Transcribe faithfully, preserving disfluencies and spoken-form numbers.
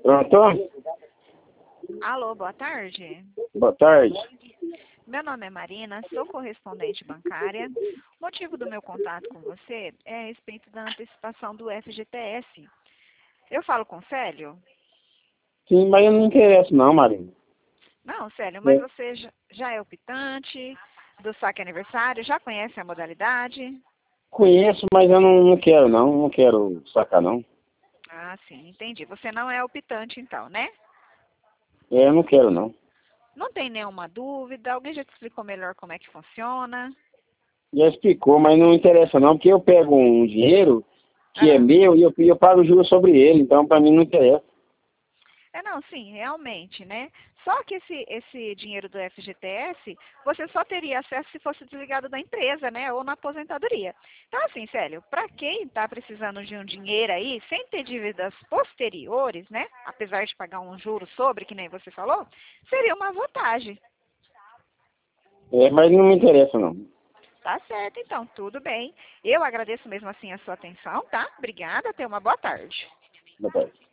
Pronto? Alô, boa tarde. Boa tarde. Meu nome é Marina, sou correspondente bancária. O motivo do meu contato com você é a respeito da antecipação do F G T S. Eu falo com o Célio? Sim, mas eu não me interesso não, Marina. Não, Célio, mas É. você já- já é optante do saque aniversário? Já conhece a modalidade? Conheço, mas eu não, não quero não, não quero sacar não. Ah, sim, entendi. Você não é optante então, né? É, eu não quero não. Não tem nenhuma dúvida? Alguém já te explicou melhor como é que funciona? Já explicou, mas não interessa não, porque eu pego um dinheiro que é Ah. meu e eu, e eu pago juros sobre ele, então pra mim não interessa. É, não, sim, realmente, né? Só que esse, esse dinheiro do F G T S, você só teria acesso se fosse desligado da empresa, né? Ou na aposentadoria. Então, assim, Célio, para quem está precisando de um dinheiro aí, sem ter dívidas posteriores, né? Apesar de pagar um juro sobre, que nem você falou, seria uma vantagem. É, mas não me interessa não. Tá certo, então, tudo bem. Eu agradeço mesmo assim a sua atenção, tá? Obrigada, tenha uma boa tarde. Boa tarde.